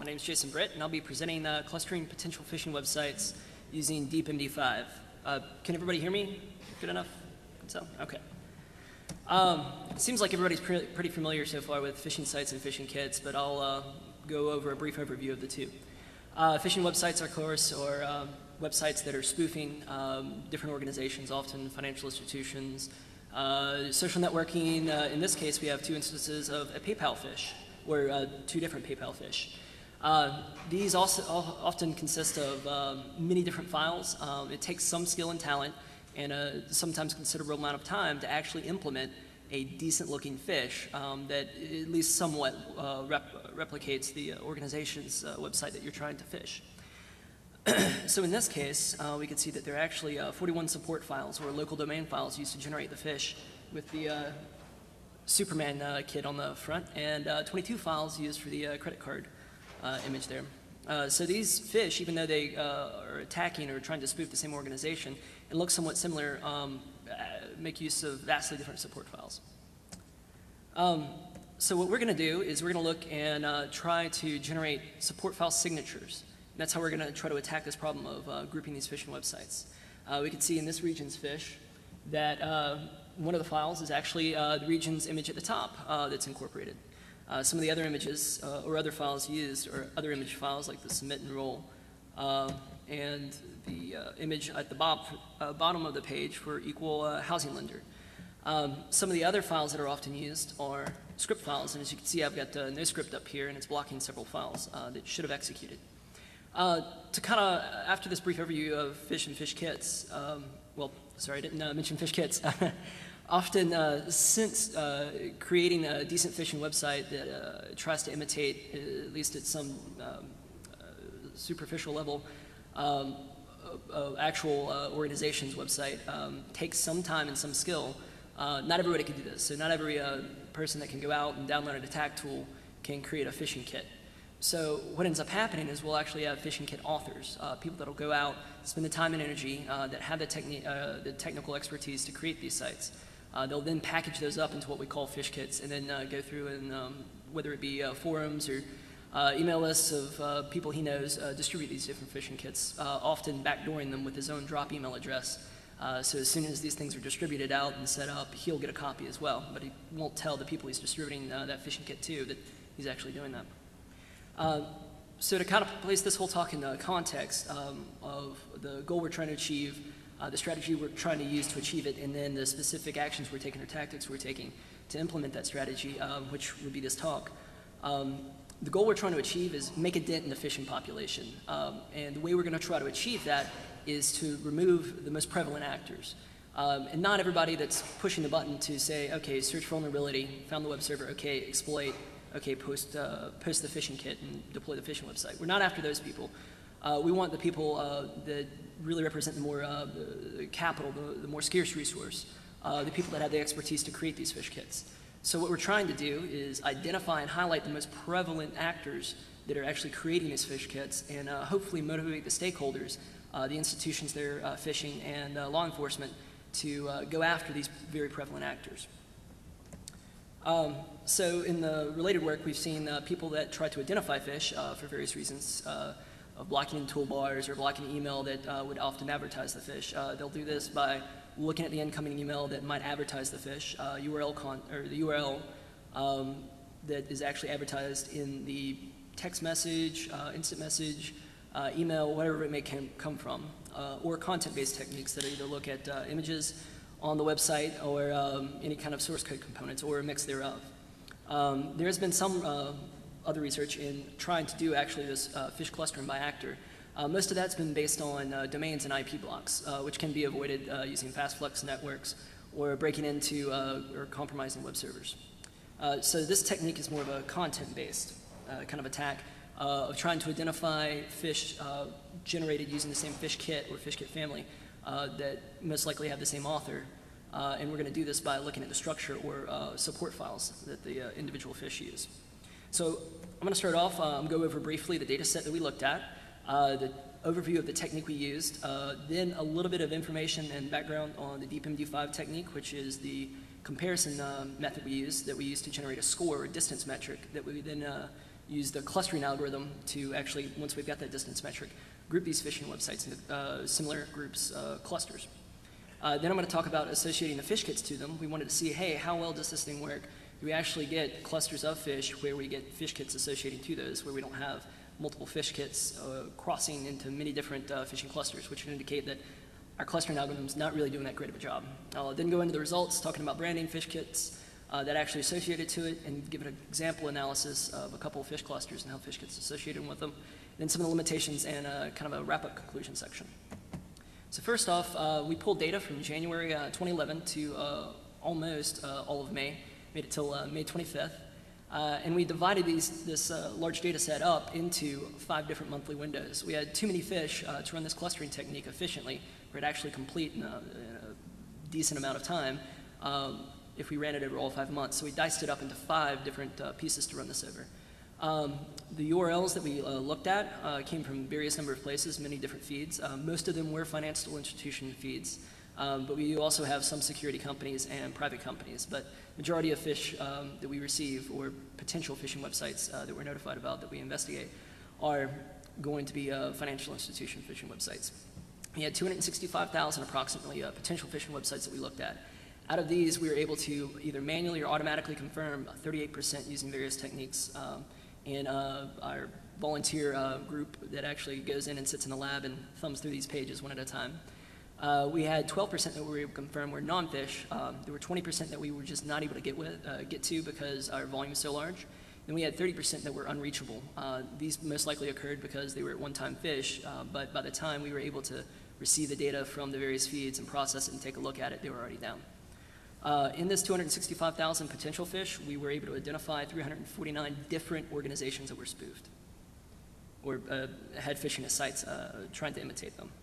My name is Jason Britt, and I'll be presenting clustering potential phishing websites using DeepMD5. Can everybody hear me? Good enough? So, okay. It seems like everybody's pretty familiar so far with phishing sites and phishing kits, but I'll go over a brief overview of the two. Phishing websites, of course, are websites that are spoofing different organizations, often financial institutions, social networking. In this case, we have two instances of a PayPal phish, or two different PayPal phish. These also often consist of many different files. It takes some skill and talent and a sometimes considerable amount of time to actually implement a decent-looking phish that at least somewhat replicates the organization's website that you're trying to phish. So in this case, we can see that there are actually 41 support files or local domain files used to generate the phish with the Superman kit on the front, and 22 files used for the credit card image there. So these phish, even though they are attacking or trying to spoof the same organization and look somewhat similar, make use of vastly different support files. So what we're going to do is we're going to look and try to generate support file signatures. And that's how we're going to try to attack this problem of grouping these phishing websites. We can see in this region's phish that one of the files is actually the region's image at the top that's incorporated. Some of the other images or other files used are other image files like the submit and roll and the image at the bottom of the page for equal housing lender. Some of the other files that are often used are script files, and as you can see, I've got no script up here, and it's blocking several files that should have executed. To kind of, after this brief overview of phish and phish kits, well, sorry, I didn't mention phish kits. Often, since creating a decent phishing website that tries to imitate, at least at some superficial level, actual organization's website, takes some time and some skill. Not everybody can do this. So not every person that can go out and download an attack tool can create a phishing kit. So what ends up happening is we'll actually have phishing kit authors, people that will go out, spend the time and energy, that have the technical expertise to create these sites. They'll then package those up into what we call phish kits and then go through and whether it be forums or email lists of people he knows, distribute these different phishing kits, often backdooring them with his own drop email address. So as soon as these things are distributed out and set up, he'll get a copy as well, but he won't tell the people he's distributing that phishing kit to that he's actually doing that. So to kind of place this whole talk in context of the goal we're trying to achieve, the strategy we're trying to use to achieve it, and then the specific actions we're taking or tactics we're taking to implement that strategy, which would be this talk. The goal we're trying to achieve is make a dent in the phishing population. And the way we're going to try to achieve that is to remove the most prevalent actors. And not everybody that's pushing the button to say, okay, search vulnerability, found the web server, okay, exploit, okay, post the phishing kit and deploy the phishing website. We're not after those people. We want the people that really represent the more the capital, the more scarce resource, the people that have the expertise to create these phish kits. So what we're trying to do is identify and highlight the most prevalent actors that are actually creating these phish kits and hopefully motivate the stakeholders, the institutions that are phishing and law enforcement to go after these very prevalent actors. So in the related work, we've seen people that try to identify phish for various reasons, of blocking in toolbars or blocking email that would often advertise the phish. They'll do this by looking at the incoming email that might advertise the phish, the URL that is actually advertised in the text message, instant message, email, whatever it may come from, or content-based techniques that either look at images on the website or any kind of source code components or a mix thereof. There has been some other research in trying to do actually this phish clustering by actor. Most of that's been based on domains and IP blocks, which can be avoided using fast flux networks or breaking into or compromising web servers. So this technique is more of a content-based kind of attack of trying to identify phish generated using the same phish kit or phish kit family that most likely have the same author. And we're going to do this by looking at the structure or support files that the individual phish use. So I'm going to start off, go over briefly the data set that we looked at, the overview of the technique we used, then a little bit of information and background on the DeepMD5 technique, which is the comparison method we use to generate a score or distance metric that we then use the clustering algorithm to actually, once we've got that distance metric, group these phishing websites into similar groups, clusters. Then I'm going to talk about associating the fish kits to them. We wanted to see, hey, how well does this thing work? Do we actually get clusters of fish where we get fish kits associated to those, where we don't have multiple fish kits crossing into many different phishing clusters, which would indicate that our clustering algorithm is not really doing that great of a job. I'll then go into the results, talking about branding fish kits that actually associated to it, and give an example analysis of a couple of fish clusters and how fish kits associated with them. Then some of the limitations and kind of a wrap-up conclusion section. So first off, we pulled data from January 2011 to almost all of May, made it till May 25th. And we divided this large data set up into 5 different monthly windows. We had too many fish to run this clustering technique efficiently, where it actually complete in a decent amount of time if we ran it over all 5 months. So we diced it up into 5 different pieces to run this over. The URLs that we looked at came from various number of places, many different feeds. Most of them were financial institution feeds, but we do also have some security companies and private companies. But majority of fish that we receive, or potential phishing websites that we're notified about that we investigate, are going to be financial institution phishing websites. We had 265,000 approximately potential phishing websites that we looked at. Out of these, we were able to either manually or automatically confirm 38% using various techniques. And our volunteer group that actually goes in and sits in the lab and thumbs through these pages one at a time. We had 12% that we were able to confirm were non-fish. There were 20% that we were just not able to get to because our volume is so large. Then we had 30% that were unreachable. These most likely occurred because they were at one-time fish, but by the time we were able to receive the data from the various feeds and process it and take a look at it, they were already down. In this 265,000 potential fish, we were able to identify 349 different organizations that were spoofed or had phishing as sites trying to imitate them.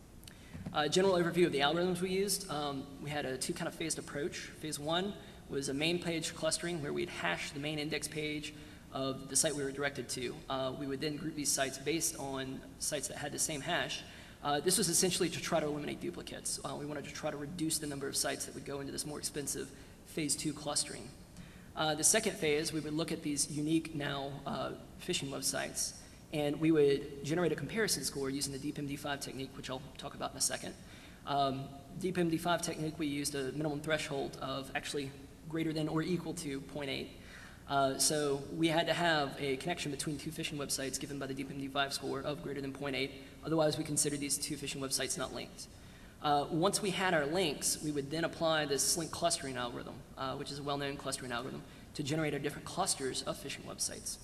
General overview of the algorithms we used. We had a 2 kind of phased approach. Phase 1 was a main page clustering where we'd hash the main index page of the site we were directed to. We would then group these sites based on sites that had the same hash. This was essentially to try to eliminate duplicates. We wanted to try to reduce the number of sites that would go into this more expensive phase 2 clustering. The second phase, we would look at these unique now phishing websites, and we would generate a comparison score using the DeepMD5 technique, which I'll talk about in a second. DeepMD5 technique, we used a minimum threshold of actually greater than or equal to 0.8. So we had to have a connection between 2 phishing websites given by the DeepMD5 score of greater than 0.8. Otherwise, we consider these 2 phishing websites not linked. Once we had our links, we would then apply this Slink clustering algorithm, which is a well-known clustering algorithm, to generate our different clusters of phishing websites.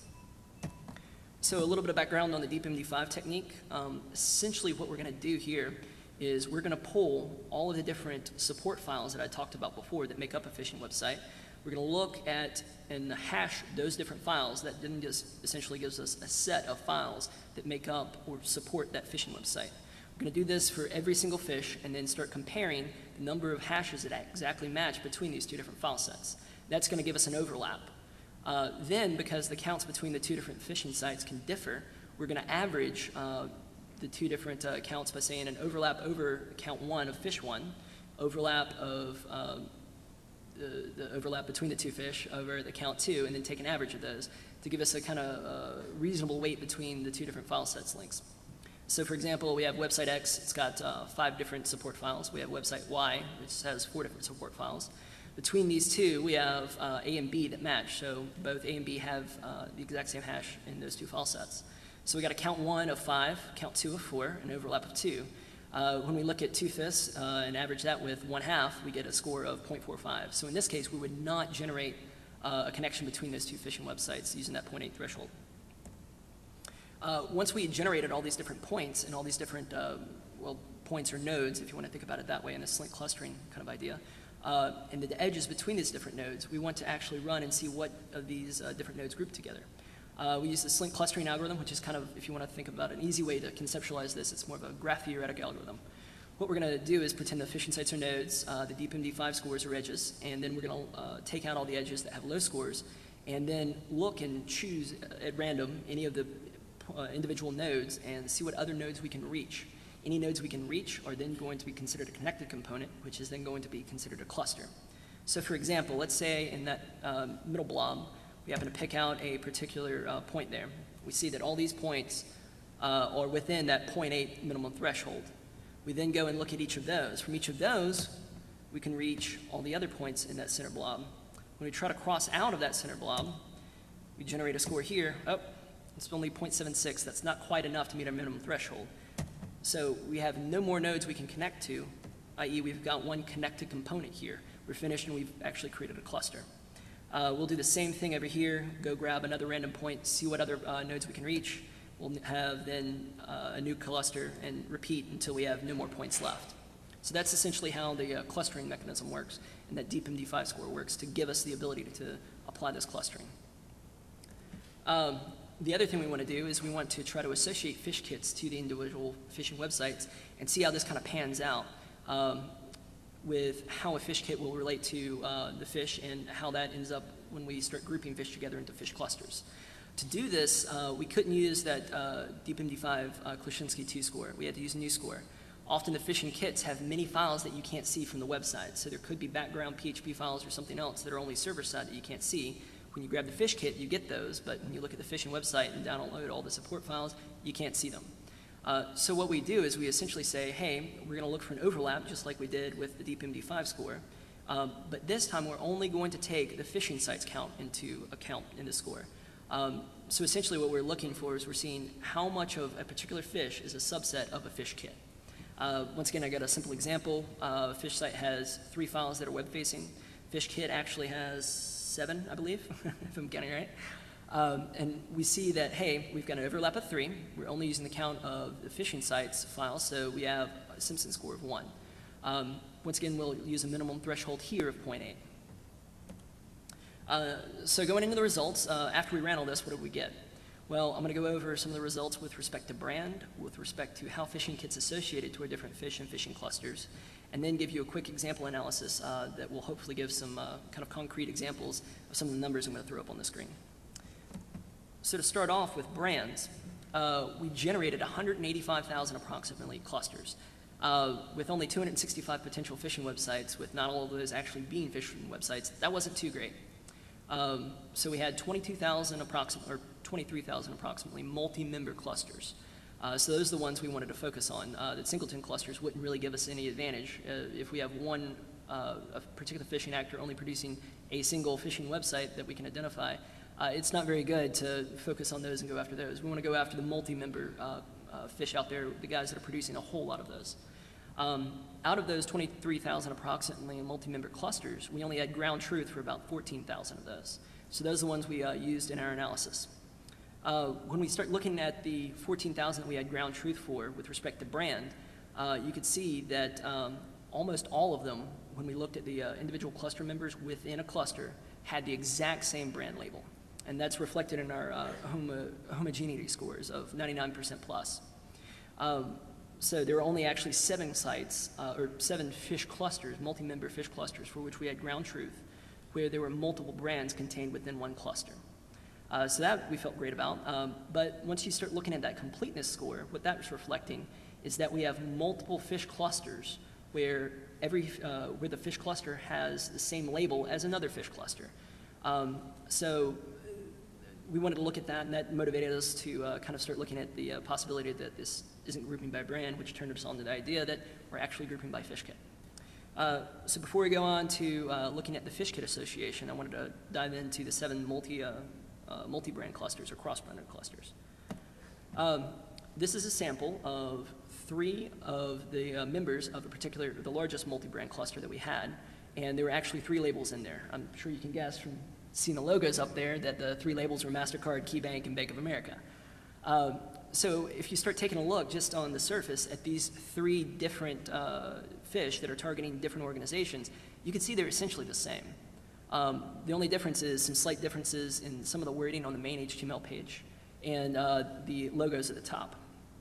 So a little bit of background on the DeepMD5 technique. Essentially what we're going to do here is we're going to pull all of the different support files that I talked about before that make up a phishing website. We're going to look at and hash those different files. That then just essentially gives us a set of files that make up or support that phishing website. We're going to do this for every single fish and then start comparing the number of hashes that exactly match between these 2 different file sets. That's going to give us an overlap. Then, because the counts between the 2 different phishing sites can differ, we're going to average the 2 different counts by saying an overlap over count 1 of fish 1, overlap of the overlap between the 2 fish over the count 2, and then take an average of those to give us a kind of reasonable weight between the 2 different file sets links. So for example, we have website X, it's got 5 different support files. We have website Y, which has 4 different support files. Between these 2, we have A and B that match, so both A and B have the exact same hash in those 2 file sets. So we got a count 1 of 5, count 2 of 4, an overlap of 2. When we look at 2 fifths and average that with 1/2, we get a score of 0.45. So in this case, we would not generate a connection between those 2 phishing websites using that 0.8 threshold. Once we generated all these different points and all these different, points or nodes, if you want to think about it that way in a Slink clustering kind of idea, and the edges between these different nodes, we want to actually run and see what of these different nodes group together. We use the Slink clustering algorithm, which is kind of, if you want to think about an easy way to conceptualize this, it's more of a graph theoretic algorithm. What we're going to do is pretend the phishing sites are nodes, the DeepMD5 scores are edges, and then we're going to take out all the edges that have low scores, and then look and choose at random any of the individual nodes and see what other nodes we can reach. Any nodes we can reach are then going to be considered a connected component, which is then going to be considered a cluster. So for example, let's say in that middle blob, We happen to pick out a particular point there. We see that all these points are within that 0.8 minimum threshold. We then go and look at each of those. From each of those, we can reach all the other points in that center blob. When we try to cross out of that center blob, we generate a score here. Oh, it's only 0.76. That's not quite enough to meet our minimum threshold. So we have no more nodes we can connect to, i.e. we've got one connected component here. We're finished and we've actually created a cluster. We'll do the same thing over here, go grab another random point, see what other nodes we can reach. We'll have then a new cluster and repeat until we have no more points left. So that's essentially how the clustering mechanism works and that DeepMD5 score works to give us the ability to apply this clustering. The other thing we want to do is we want to try to associate fish kits to the individual phishing websites and see how this kind of pans out with how a fish kit will relate to the fish and how that ends up when we start grouping fish together into fish clusters. To do this, we couldn't use that DeepMD5 Klashinsky 2 score. We had to use a new score. Often the phishing kits have many files that you can't see from the website. So there could be background PHP files or something else that are only server side that you can't see. When you grab the fish kit, you get those, but when you look at the phishing website and download all the support files, you can't see them. So what we do is we essentially say, hey, we're going to look for an overlap just like we did with the DeepMD5 score. But this time we're only going to take the phishing sites count into account in the score. So essentially what we're looking for is we're seeing how much of a particular fish is a subset of a fish kit. Once again, I got a simple example. A fish site has 3 files that are web-facing. Fish kit actually has 7, I believe, if I'm getting it right. And we see that, hey, we've got an overlap of 3. We're only using the count of the phishing sites file, so we have a Simpson score of 1. Once again, we'll use a minimum threshold here of 0.8. So going into the results, after we ran all this, what did we get? Well, I'm going to go over some of the results with respect to brand, with respect to how phishing kits associated to our different fish and phishing clusters, and then give you a quick example analysis that will hopefully give some kind of concrete examples of some of the numbers I'm going to throw up on the screen. So to start off with brands, we generated 185,000 approximately clusters, with only 265 potential phishing websites, with not all of those actually being phishing websites. That wasn't too great. So we had 22,000 approximately, or 23,000 approximately, multi-member clusters. So those are the ones we wanted to focus on. The singleton clusters wouldn't really give us any advantage. If we have one a particular phishing actor only producing a single phishing website that we can identify, it's not very good to focus on those and go after those. We want to go after the multi-member fish out there, the guys that are producing a whole lot of those. Out of those 23,000 approximately multi-member clusters, we only had ground truth for about 14,000 of those. So those are the ones we used in our analysis. When we start looking at the 14,000 that we had ground truth for with respect to brand, you could see that almost all of them, when we looked at the individual cluster members within a cluster, had the exact same brand label. And that's reflected in our homogeneity scores of 99% plus. So there were only actually 7 sites, or 7 fish clusters, multi-member fish clusters, for which we had ground truth, where there were multiple brands contained within one cluster. So that we felt great about. But once you start looking at that completeness score, what that's reflecting is that we have multiple fish clusters where where the fish cluster has the same label as another fish cluster. So we wanted to look at that, and that motivated us to kind of start looking at the possibility that this isn't grouping by brand, which turned us on to the idea that we're actually grouping by fish kit. So before we go on to looking at the fish kit association, I wanted to dive into the 7 multi-brand clusters or cross-branded clusters. This is a sample of 3 of the members of the largest multi-brand cluster that we had, and there were actually 3 labels in there. I'm sure you can guess from seeing the logos up there that the 3 labels were MasterCard, KeyBank, and Bank of America. So if you start taking a look just on the surface at these 3 different fish that are targeting different organizations, you can see they're essentially the same. The only difference is some slight differences in some of the wording on the main HTML page and the logos at the top.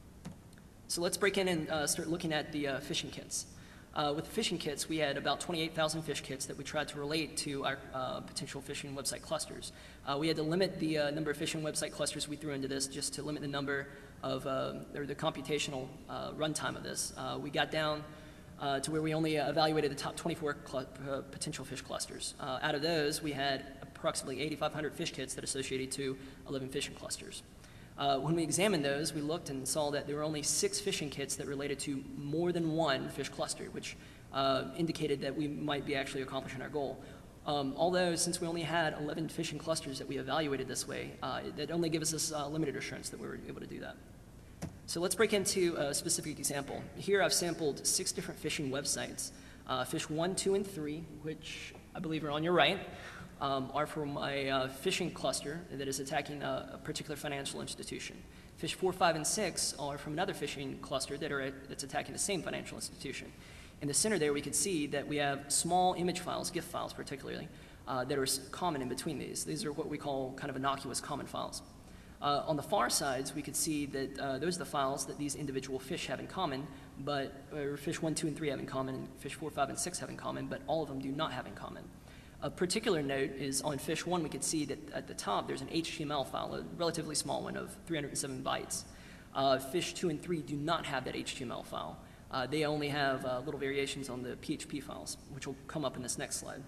So let's break in and start looking at the phishing kits. With the phishing kits, we had about 28,000 fish kits that we tried to relate to our potential phishing website clusters. We had to limit the number of phishing website clusters we threw into this just to limit the number of, or the computational runtime of this. We got down to where we only evaluated the top 24 potential fish clusters. Out of those, we had approximately 8,500 fish kits that associated to 11 fishing clusters. When we examined those, we looked and saw that there were only 6 fishing kits that related to more than one fish cluster, which indicated that we might be actually accomplishing our goal. Although, since we only had 11 fishing clusters that we evaluated this way, that only gives us limited assurance that we were able to do that. So let's break into a specific example. Here I've sampled 6 different fishing websites. Fish 1, 2, and 3, which I believe are on your right, are from a fishing cluster that is attacking a particular financial institution. Fish 4, 5, and 6 are from another fishing cluster that's attacking the same financial institution. In the center there, we can see that we have small image files, GIF files particularly, that are common in between these. These are what we call kind of innocuous common files. On the far sides, we could see that those are the files that these individual fish have in common, or fish 1, 2, and 3 have in common, and fish 4, 5, and 6 have in common, but all of them do not have in common. A particular note is on fish 1, we could see that at the top there's an HTML file, a relatively small one of 307 bytes. Fish 2 and 3 do not have that HTML file. They only have little variations on the PHP files, which will come up in this next slide.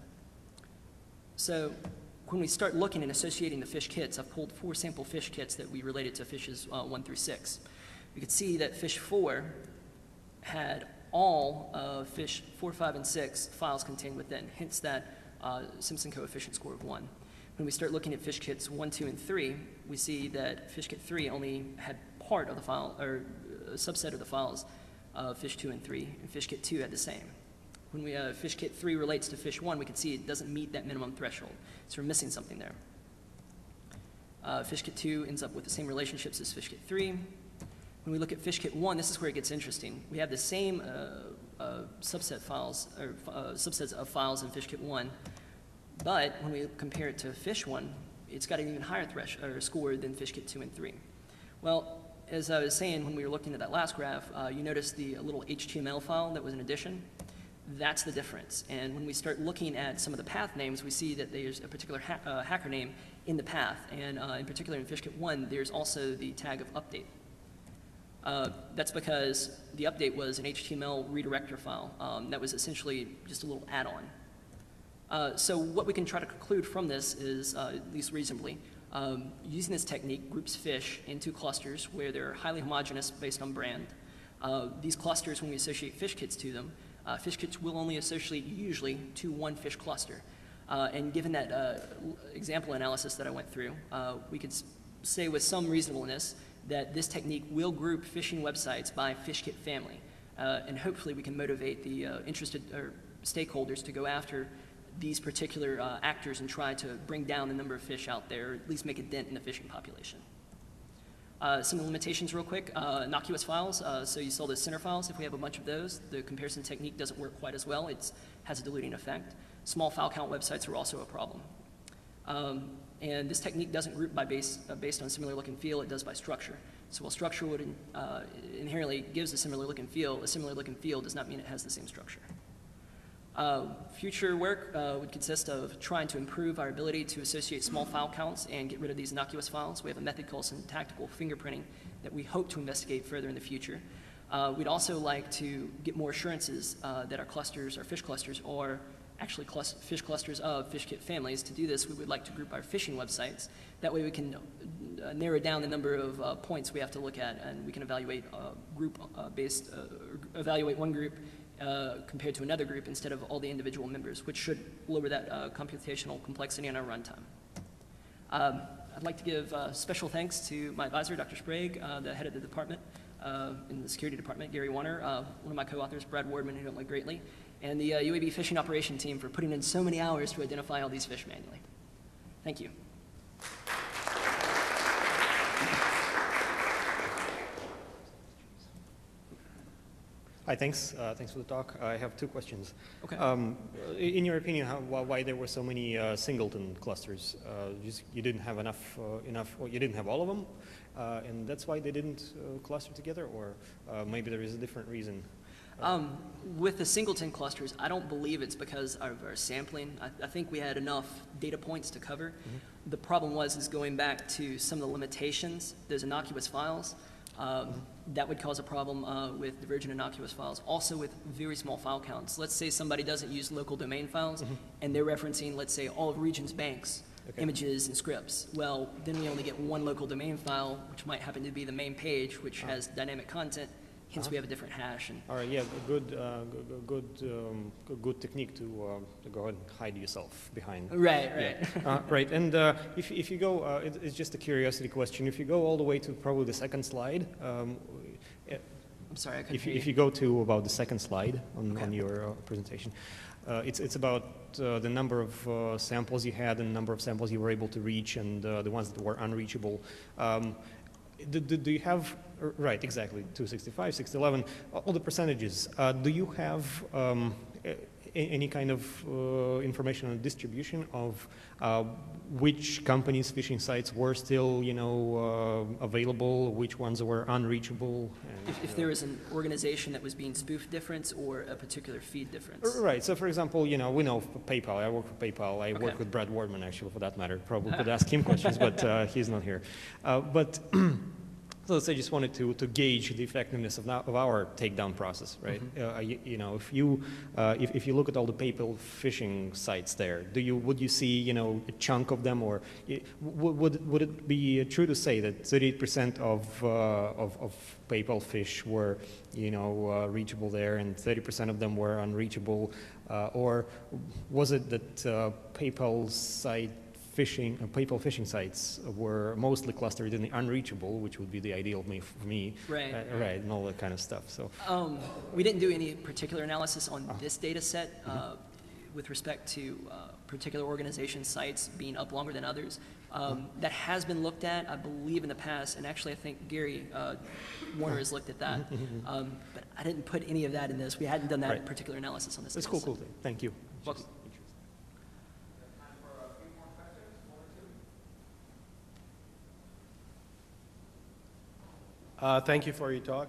So when we start looking and associating the fish kits, I've pulled 4 sample fish kits that we related to fishes 1 through 6. We could see that fish 4 had all of fish 4, 5, and 6 files contained within, hence that Simpson coefficient score of 1. When we start looking at fish kits 1, 2, and 3, we see that fish kit 3 only had part of the file, or a subset of the files of fish 2 and 3, and fish kit 2 had the same. When fish kit 3 relates to fish 1, we can see it doesn't meet that minimum threshold, so we're missing something there. Fish kit 2 ends up with the same relationships as fish kit 3. When we look at fish kit 1, this is where it gets interesting. We have the same subsets of files in fish kit 1, but when we compare it to fish 1, it's got an even higher score than fish kit 2 and 3. Well, as I was saying when we were looking at that last graph, you notice the little HTML file that was an addition. That's the difference. And when we start looking at some of the path names, we see that there's a particular hacker name in the path. And in particular in fishkit 1, there's also the tag of update. That's because the update was an HTML redirector file that was essentially just a little add-on. So what we can try to conclude from this is, at least reasonably, using this technique groups fish into clusters where they're highly homogeneous based on brand. These clusters, when we associate fish kits to them, fish kits will only associate usually to one fish cluster. And given that example analysis that I went through, we could say with some reasonableness that this technique will group fishing websites by fish kit family. And hopefully we can motivate the interested stakeholders to go after these particular actors and try to bring down the number of fish out there, or at least make a dent in the fishing population. Some of the limitations real quick, innocuous files. So you saw the center files. If we have a bunch of those, the comparison technique doesn't work quite as well. It has a diluting effect. Small file count websites are also a problem. And this technique doesn't group by based on similar look and feel, it does by structure. So while structure would inherently gives a similar look and feel does not mean it has the same structure. Future work would consist of trying to improve our ability to associate small file counts and get rid of these innocuous files. We have a method called syntactical fingerprinting that we hope to investigate further in the future. We'd also like to get more assurances that our clusters, our fish clusters, are actually fish clusters of fish kit families. To do this, we would like to group our fishing websites. That way we can narrow down the number of points we have to look at, and we can evaluate evaluate one group compared to another group instead of all the individual members, which should lower that computational complexity in our runtime. I'd like to give special thanks to my advisor, Dr. Sprague, the head of the department in the security department, Gary Warner, one of my co-authors, Brad Wardman, who I like greatly, and the UAB fishing operation team for putting in so many hours to identify all these fish manually. Thank you. Hi, thanks. Thanks for the talk. I have 2 questions. Okay. In your opinion, why there were so many singleton clusters? You didn't have enough, or you didn't have all of them, and that's why they didn't cluster together, or maybe there is a different reason? With the singleton clusters, I don't believe it's because of our sampling. I think we had enough data points to cover. Mm-hmm. The problem is going back to some of the limitations, those innocuous files. That would cause a problem with divergent innocuous files. Also with very small file counts. Let's say somebody doesn't use local domain files, mm-hmm. and they're referencing, let's say, all of Regions banks. Okay. images and scripts. Well, then we only get one local domain file, which might happen to be the main page, which has dynamic content. Hence, we have a different hash. And All right, yeah, good technique to go ahead and hide yourself behind. right. Yeah. Right, and if you go, it's just a curiosity question. If you go all the way to probably the second slide, I'm sorry, I couldn't hear if you. you go to about the second slide on Okay. your presentation, it's about the number of samples you had and the number of samples you were able to reach and the ones that were unreachable. Do you have, right, exactly, 265, 611, all the percentages. Do you have any kind of information on distribution of which companies' phishing sites were still, available, which ones were unreachable? And, If there was an organization that was being spoofed difference or a particular feed difference. Right. So, for example, we know PayPal. I work for PayPal. I work Okay. with Brad Wardman, actually, for that matter. Probably could ask him questions, but he's not here. So I just wanted to gauge the effectiveness of our takedown process, right? If you look at all the PayPal phishing sites there, would you see a chunk of them, or would it be true to say that 38% of PayPal fish were reachable there, and 30% of them were unreachable, or was it that PayPal phishing sites were mostly clustered in the unreachable, which would be the ideal for me, Right. right, and all that kind of stuff. So, We didn't do any particular analysis on this data set with respect to particular organization sites being up longer than others. That has been looked at, I believe, in the past, and actually I think Gary Warner has looked at that. But I didn't put any of that in this. We hadn't done that Right. particular analysis on this that's data cool. set. Thank you. Welcome. Thank you for your talk.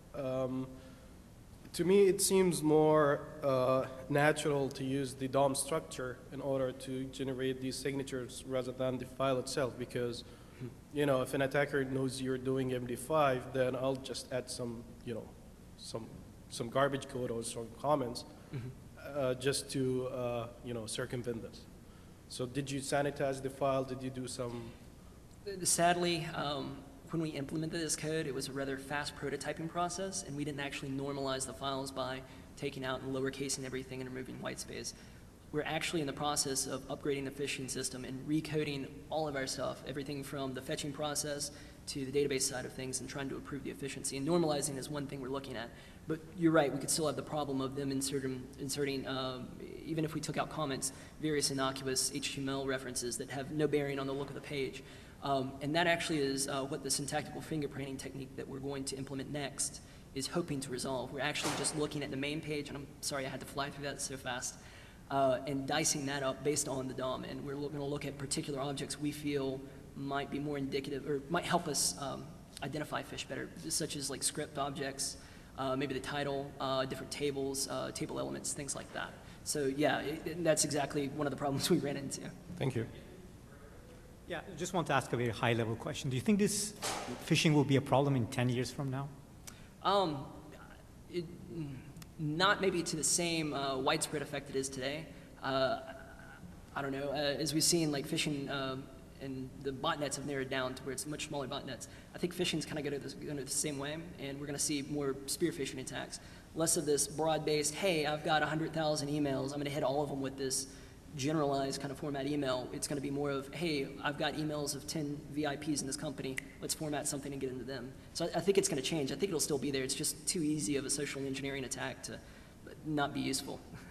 To me, it seems more natural to use the DOM structure in order to generate these signatures rather than the file itself, because, if an attacker knows you're doing MD5, then I'll just add some garbage code or some comments just to, circumvent this. So did you sanitize the file? Did you do some? Sadly, when we implemented this code, it was a rather fast prototyping process, and we didn't actually normalize the files by taking out and lowercasing everything and removing white space. We're actually in the process of upgrading the phishing system and recoding all of our stuff, everything from the fetching process to the database side of things, and trying to improve the efficiency. And normalizing is one thing we're looking at. But you're right, we could still have the problem of them inserting even if we took out comments, various innocuous HTML references that have no bearing on the look of the page. And that actually is what the syntactical fingerprinting technique that we're going to implement next is hoping to resolve. We're actually just looking at the main page, and I'm sorry I had to fly through that so fast, and dicing that up based on the DOM. And we're going to look at particular objects we feel might be more indicative or might help us identify fish better, such as like script objects, maybe the title, different tables, table elements, things like that. So yeah, that's exactly one of the problems we ran into. Thank you. Yeah, I just want to ask a very high-level question. Do you think this phishing will be a problem in 10 years from now? Not maybe to the same widespread effect it is today. I don't know. As we've seen, like phishing and the botnets have narrowed down to where it's much smaller botnets. I think phishing's kind of going the same way, and we're going to see more spear phishing attacks. Less of this broad-based, hey, I've got 100,000 emails, I'm going to hit all of them with this generalized kind of format email. It's going to be more of, hey, I've got emails of 10 VIPs in this company, let's format something and get into them. So I think it's going to change. I think it'll still be there. It's just too easy of a social engineering attack to not be useful.